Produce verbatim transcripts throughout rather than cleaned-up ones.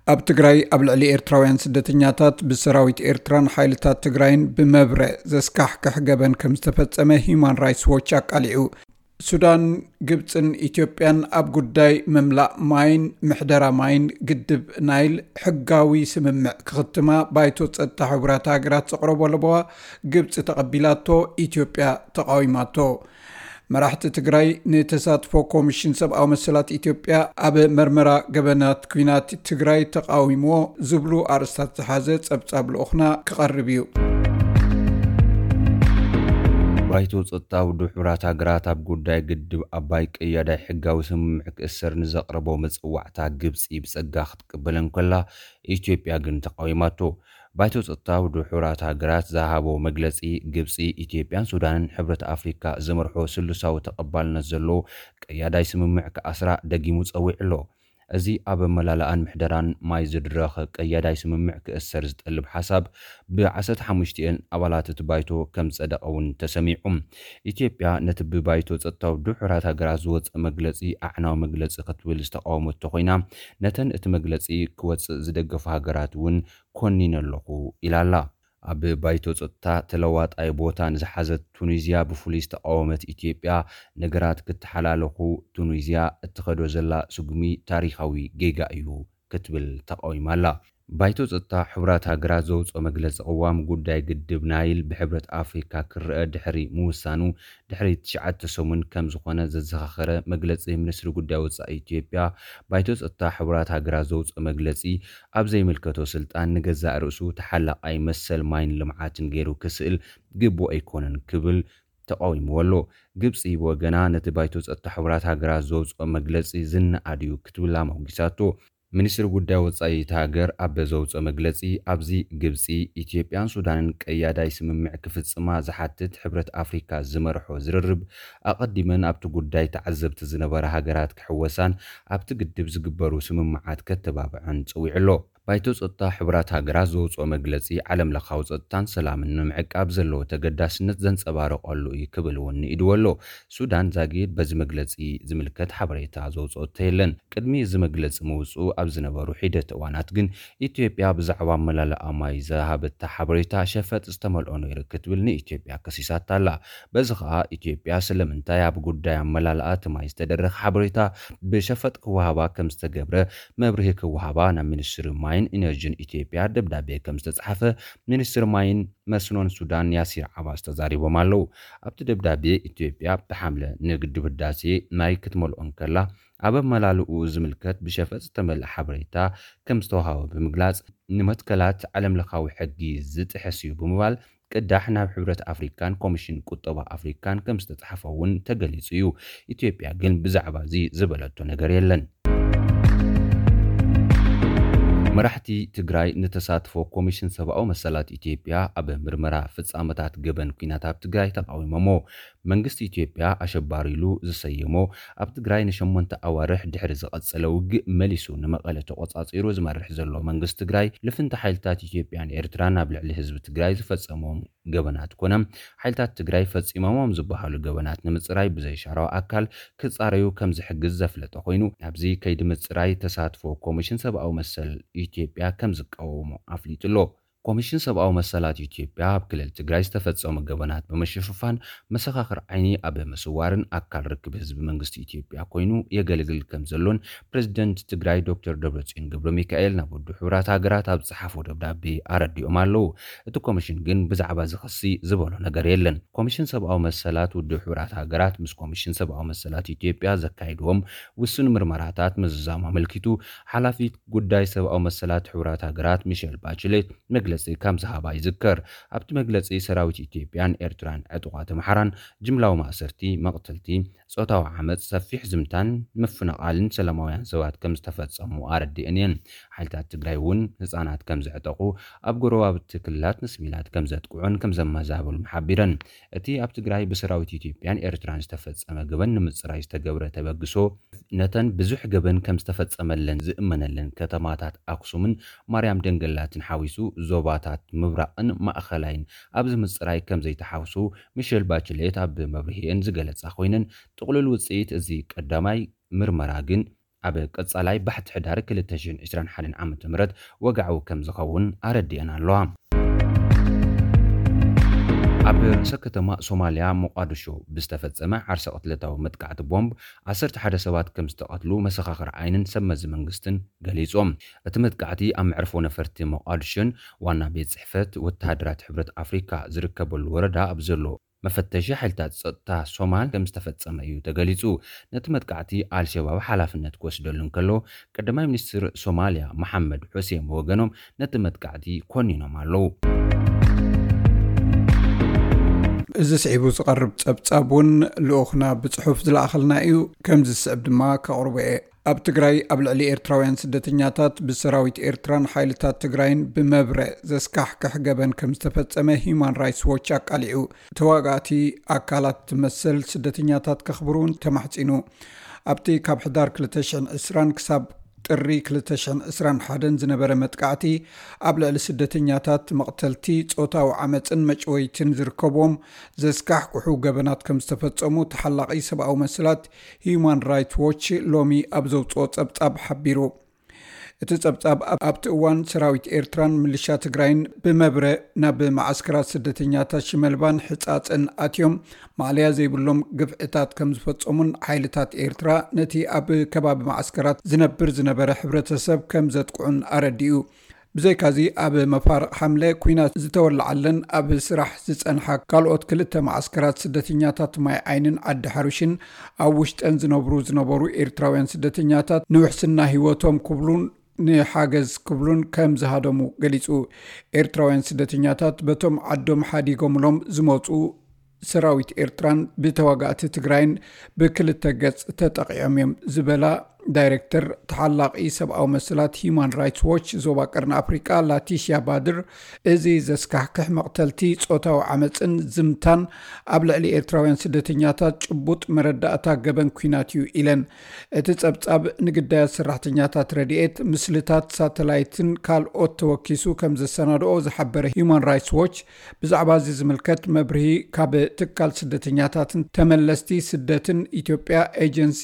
ኣብ ትግራይ ኣብ ልዕሊ ኤርትራውያን ስደተኛታት ብሰራዊት ኤርትራን ሓይልታት ትግራይን ብመብረእ ዘስካሕክሕ ገበን ከም ዝተፈጸመ ሂዩማን ራይትስ ዎች ኣቃሊዑ። ሱዳን ግብፅን ኢትዮጵያን ኣብ ጉዳይ መምላእ ማይን ምሕደራ ማይን ግድብ ናይል ሕጋዊ ስምምዕ ክኽትማ ባይቶ ጸጥታ ሕቡራት ሃገራት ዘቕረቦ ለበዋ ግብፂ ተቐቢላቶ ኢትዮጵያ ተቃዊማቶ። መራሕቲ ትግራይ ንተሳትፎ ኮሚሽን ሰብኣዊ መሰላት ኢትዮጵያ ኣብ መርመራ ገበናት ኩናት ትግራይ ተቃዊሞ ዝብሉ ኣርእስታት ዝሓዘ ጸብጻብ ልኡኽና ክቐርብ እዩ። ባይቶ ጸጥታ ውድብ ሕቡራት ሃገራት ኣብ ጉዳይ ግድብ ኣባይ ቀያዳይ ሕጋዊ ስምምዕ ክእሰር ንዘቕረቦ መጽዋዕታ ግብፂ ብጸጋ ክትቅበለን ከላ ኢትዮጵያ ግን ተቃዊማቶ። ባይቶ ጸጥታ ውድብ ሕቡራት ሃገራት ዝሃቦ መግለጺ ግብፂ ኢትዮጵያን ሱዳንን ሕብረት ኣፍሪካ ዘመርሖ ስሉሳዊ ተቐባልነት ዘሎ ቀያዳይ ስምምዕ ከኣስራ ደጊሙ ጸዊዕ ኣሎ። እዚ ኣብ መላላኣን ምሕደራን ማይ ዝድረኸ ቀያዳይ ስምምዕ ክእሰር ዝጠልብ ሓሳብ ብዓሰርተ ሓሙሽተ ኣባላት እቲ ባይቶ ከም ጸደቐ እውን ተሰሚዑ። ኢትዮጵያ ነቲ ብባይቶ ጸጥታ ውድብ ሕቡራት ሃገራት ዝወፅእ መግለጺ ኣዕናዊ መግለጺ ክትብል ዝተቃወመቶ ኮይና ነተን እቲ መግለጺ ክወፅእ ዝደገፉ ሃገራት እውን ኮኒነ ኣለኹ ኢላ ኣላ። ኣብ ባይቶ ጸጥታ ተለዋጣይ ቦታ ንዝሓዘት ቱኒዝያ ብፍሉይ ዝተቃወመት ኢትዮጵያ ነገራት ክትሓላለኹ ቱኒዝያ እትኸዶ ዘላ ስጉሚ ታሪኻዊ ጌጋ እዩ ክትብል ተቃዊማ ኣላ። ባይቶ ጸጥታ ሕቡራት ሃገራት ዘውፅኦ መግለፂ ቅዋም ጉዳይ ግድብ ናይል ብሕብረት ኣፍሪካ ክርአ ድሕሪ ምውሳኑ ድሕሪ ትሽዓተ ሰሙን ከም ዝኾነ ዘዘኻኸረ መግለፂ ሚኒስትሪ ጉዳይ ወፃኢ ኢትዮጵያ ባይቶ ጸጥታ ሕቡራት ሃገራት ዘውፅኦ መግለፂ ኣብ ዘይምልከቶ ስልጣን ንገዛእ ርእሱ ተሓላቃይ መሰል ማይን ልምዓትን ገይሩ ክስእል ግቡእ ኣይኮነን ክብል ተቃዊምዎ ኣሎ። ግብፂ ብወገና ነቲ ባይቶ ጸጥታ ሕቡራት ሃገራት ዘውፅኦ መግለፂ ዝነኣድዩ ክትብላ መጉሳቶ። ሚኒስትሪ ጉዳይ ወፃኢ ሃገር ኣብ ዘውፅኦ መግለፂ ኣብዚ ግብፂ ኢትዮጵያን ሱዳንን ቀያዳይ ስምምዕ ክፍጽማ ዝሓትት ሕብረት ኣፍሪካ ዝመርሖ ዝርርብ ኣቐዲመን ኣብቲ ጉዳይ ተዓዘብቲ ዝነበረ ሃገራት ክሕወሳን ኣብቲ ግድብ ዝግበሩ ስምምዓት ከተባብዐን ጽዊዕ ኣሎ። ባይቶ ጸጥታ ሕቡራት ሃገራት ዘውፅኦ መግለፂ ዓለም ለኻዊ ጸጥታን ሰላምን ንምዕቃብ ዘለዎ ተገዳስነት ዘንጸባርቐሉ እዩ ክብል እውን ኢድዎ ኣሎ። ሱዳን ዛጊድ በዚ መግለፂ ዝምልከት ሓበሬታ ዘውፅኦቶ የለን። ቅድሚ እዚ መግለፂ ምውፅኡ ኣብ ዝነበሩ ሒደት እዋናት ግን ኢትዮጵያ ብዛዕባ መላላኣ ማይ ዝሃበታ ሓበሬታ ሸፈጥ ዝተመልኦ ነይሩ ክትብል ንኢትዮጵያ ከሲሳታ ኣላ። በዚ ከዓ ኢትዮጵያ ስለምንታይ ኣብ ጉዳይ መላላኣ ማይ ዝተደረኸ ሓበሬታ ብሸፈጥ ክወሃባ ከም ዝተገብረ መብርሂ ክወሃባ ናብ ሚኒስትሪ ማይ ኢነርጂን ኢትዮጵያ ደብዳቤ ከም ዝተጻሕፈ ሚኒስትሪ ማይን መስኖን ሱዳን ያሲር ዓባስ ተዛሪቦም ኣለው። ኣብቲ ደብዳቤ ኢትዮጵያ ብሓምለ ንግድብ ህዳሴ ማይ ክትመልኦን ከላ ኣብ መላልኡ ዝምልከት ብሸፈጥ ዝተመልአ ሓበሬታ ከም ዝተወሃበ ብምግላጽ ንመትከላት ዓለም ለኻዊ ሕጊ ዝጥሕስ እዩ ብምባል ቅዳሕ ናብ ሕብረት ኣፍሪካን ኮሚሽን ቁጠባ ኣፍሪካን ከም ዝተጻሕፈ እውን ተገሊጹ እዩ። ኢትዮጵያ ግን ብዛዕባ እዚ ዝበለቶ ነገር የለን። መራሕቲ ትግራይ ንተሳትፎ ኮሚሽን ሰብኣዊ መሰላት ኢትዮጵያ ኣብ ምርመራ ፍጻመታት ገበን ኩናት ኣብ ትግራይ ተቃዊሞሞ። መንግስቲ ኢትዮጵያ ኣሸባሪሉ ዝሰየሞ ኣብ ትግራይ ንሸሞንተ ኣዋርሕ ድሕሪ ዝቐጸለ ውግእ መሊሱ ንመቐለ ተቆጻጺሩ ዝመርሕ ዘሎ መንግስቲ ትግራይ ልፍንቲ ሓይልታት ኢትዮጵያን ኤርትራን ኣብ ልዕሊ ህዝቢ ትግራይ ዝፈጸሞም ገበናት ኮነም ሓይልታት ትግራይ ፈጺሞሞም ዝበሃሉ ገበናት ንምጽራይ ብዘይሻራዊ ኣካል ክጻረዩ ከም ዝሕግዝ ዘፍለጠ ኮይኑ ኣብዚ ከይዲ ምጽራይ ተሳትፎ ኮሚሽን ሰብኣዊ መሰል ኢትዮጵያ ከም ዝቃወሞ ኣፍሊጡሎ። ኮሚሽን ሰብኣዊ መሰላት ኢትዮጵያ ኣብ ክልል ትግራይ ዝተፈጸሙ ገበናት ብምሽፍፋን መሰኻኽር ዓይኒ ኣብ መስዋርን ኣካል ርክብ ህዝቢ መንግስቲ ኢትዮጵያ ኮይኑ የገልግል ከም ዘሎን ፕሬዝደንት ትግራይ ዶክተር ደብረጽዮን ገብረ ሚካኤል ናብ ውድብ ሕቡራት ሃገራት ኣብ ዝሓፎ ደብዳቤ ኣረዲኦም ኣለው። እቲ ኮሚሽን ግን ብዛዕባ ዝኸሲ ዝበሎ ነገር የለን። ኮሚሽን ሰብኣዊ መሰላት ውድብ ሕቡራት ሃገራት ምስ ኮሚሽን ሰብኣዊ መሰላት ኢትዮጵያ ዘካይድዎም ውሱን ምርመራታት ምዝዛም ኣመልኪቱ ሓላፊት ጉዳይ ሰብኣዊ መሰላት ሕቡራት ሃገራት ሚሼል ባችሌት መግለጺ ከም ዝሃባ ይዝከር። ኣብቲ መግለጺ ሰራዊት ኢትዮጵያን ኤርትራን ዕጡቓት ኣምሓራን ጅምላዊ ማእሰርቲ፣ መቕተልቲ፣ ጾታዊ ዓመፅ፣ ሰፊሕ ዝምታን ምፍንቓልን ሰላማውያን ሰባት ከም ዝተፈጸሙ ኣረዲአን እየን። ሓይልታት ትግራይ እውን ህፃናት ከም ዝዕጠቑ ኣብ ጎረባብቲ ክልላት ንስሚላት ከም ዘጥቅዑን ከም ዘመዛበሉ ሓቢረን። እቲ ኣብ ትግራይ ብሰራዊት ኢትዮጵያን ኤርትራን ዝተፈጸመ ገበን ንምጽራይ ዝተገብረ ተበግሶ ነተን ብዙሕ ገበን ከም ዝተፈጸመለን ዝእመነለን ከተማታት ኣክሱምን ማርያም ደንገላትን ሓዊሱ ዞባታት ምብራቕን ማእኸላይን ኣብዚ ምጽራይ ከም ዘይተሓውሱ ሚሼል ባችሌት ኣብ መብርሂአን ዝገለጻ ኮይነን ጥቕልል ውጽኢት እዚ ቀዳማይ ምርመራ ግን ኣብ ቀጻላይ ባሕቲ ሕዳር ክልተ ሽሕን ዒስራን ሓደን ዓመተ ምህረት ወጋዓዊ ከም ዝኸውን ኣረዲአና ኣለዋ። ኣብ ርእሰ ከተማ ሶማልያ ሞቃዲሾ ብዝተፈጸመ ዓርሰ ቅትለታዊ መጥቃዕቲ ቦምብ ዓሰርተ ሓደ ሰባት ከም ዝተቐትሉ መሰኻኽር ዓይንን ሰመዚ መንግስትን ገሊጾም። እቲ መጥቃዕቲ ኣብ መዕርፎ ነፈርቲ ሞቃዲሾን ዋና ቤት ጽሕፈት ወተሃደራት ሕብረት ኣፍሪካ ዝርከበሉ ወረዳ ኣብ ዘሎ መፈተሺ ሓይልታት ጸጥታ ሶማል ከም ዝተፈጸመ እዩ ተገሊጹ። ነቲ መጥቃዕቲ ኣልሸባብ ሓላፍነት ክወስደሉ እንከሎ ቀዳማይ ሚኒስትር ሶማልያ መሐመድ ሑሴን ወገኖም ነቲ መጥቃዕቲ ኮኒኖም ኣለዉ። እዚ ስዒቡ ዝቐርብ ጸብጻቡን ልኡኽና ብጽሑፍ ዝለኣኸልና እዩ ከም ዝስዕብ ድማ ከቕርቦ እየ። ኣብ ትግራይ ኣብ ልዕሊ ኤርትራውያን ስደተኛታት ብሰራዊት ኤርትራን ሓይልታት ትግራይን ብመብረእ ዘስካሕክሕ ገበን ከም ዝተፈጸመ ሂማን ራይትስ ዎች ኣቃሊዑ ተዋጋእቲ ኣካላት ትመሰል ስደተኛታት ከኽብሩን ተማሕጺኑ። ኣብቲ ካብ ሕዳር ክልተ ሽሕን ዒስራን ክሳብ ጥሪ ክልተ ሽሕን ዒስራን ሓደን ዝነበረ መጥቃዕቲ ኣብ ልዕሊ ስደተኛታት መቕተልቲ ጾታዊ ዓመፅን መጭወይትን ዝርከቦም ዘስካሕክሑ ገበናት ከም ዝተፈጸሙ ተሓላቒ ሰብኣዊ መስላት ሂማን ራይትስ ዎች ሎሚ ኣብ ዘውፅኦ ጸብጻብ ሓቢሩ። እቲ ጸብጻብ ኣብቲ እዋን ሰራዊት ኤርትራን ምልሻ ትግራይን ብመብረእ ናብ ማዓስከራት ስደተኛታት ሽመልባን ሕጻጽን ኣትዮም ማዕልያ ዘይብሎም ግፍዕታት ከም ዝፈጸሙን ሓይልታት ኤርትራ ነቲ ኣብ ከባቢ ማዓስከራት ዝነብር ዝነበረ ሕብረተሰብ ከም ዘጥቅዑን ኣረዲኡ። ብዘይካዚ ኣብ መፋርቕ ሓምለ ኩናት ዝተወላዓለን ኣብ ስራሕ ዝጸንሓ ካልኦት ክልተ ማዓስከራት ስደተኛታት ማይ ዓይንን ዓዲ ሓሩሽን ኣብ ውሽጠን ዝነብሩ ዝነበሩ ኤርትራውያን ስደተኛታት ንውሕስና ህይወቶም ክብሉን ንሓገዝ ክብሉን ከም ዝሃደሙ ገሊጹ። ኤርትራውያን ስደተኛታት በቶም ዓዶም ሓዲጎምሎም ዝመፁ ሰራዊት ኤርትራን ብተዋጋእቲ ትግራይን ብክልተ ገጽ ተጠቂዖም እዮም ዝበላ ዳይሬክተር ተሓላቒ ሰብኣዊ መስላት ሂማን ራይትስ ዎች ዞባ ቀርኒ ኣፍሪቃ ላቲሽያ ባድር እዚ ዘስካሕክሕ መቕተልቲ ጾታዊ ዓመፅን ዝምታን ኣብ ልዕሊ ኤርትራውያን ስደተኛታት ጭቡጥ መረዳእታ ገበን ኩናት እዩ ኢለን። እቲ ጸብጻብ ንግዳያት ሰራሕተኛታት ረድኤት ምስልታት ሳተላይትን ካልኦት ተወኪሱ ከም ዘሰናድኦ ዝሓበረ ሂማን ራይትስ ዎች ብዛዕባ እዚ ዝምልከት መብርሂ ካብ ትካል ስደተኛታትን ተመለስቲ ስደትን ኢትዮጵያ ኤጀንሲ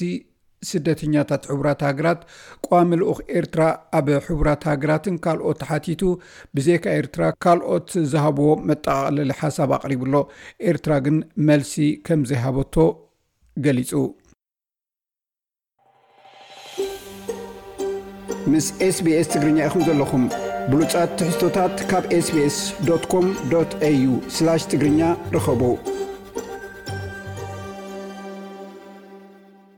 ስደተኛታት ሕቡራት ሃገራት ቋሚ ልኡኽ ኤርትራ ኣብ ሕቡራት ሃገራትን ካልኦት ሓቲቱ ብዘይካ ኤርትራ ካልኦት ዝሃብዎ መጠቓለሊ ሓሳብ ኣቕሪቡሎ ኤርትራ ግን መልሲ ከም ዘይሃበቶ ገሊጹ። ምስ ኤስቢኤስ ትግርኛ ኢኹም ዘለኹም ብሉጻት ትሕዝቶታት ካብ ኤስቢኤስ ዶት ኮም ዶት ኤዩ ስላሽ ትግርኛ ረኸቡ።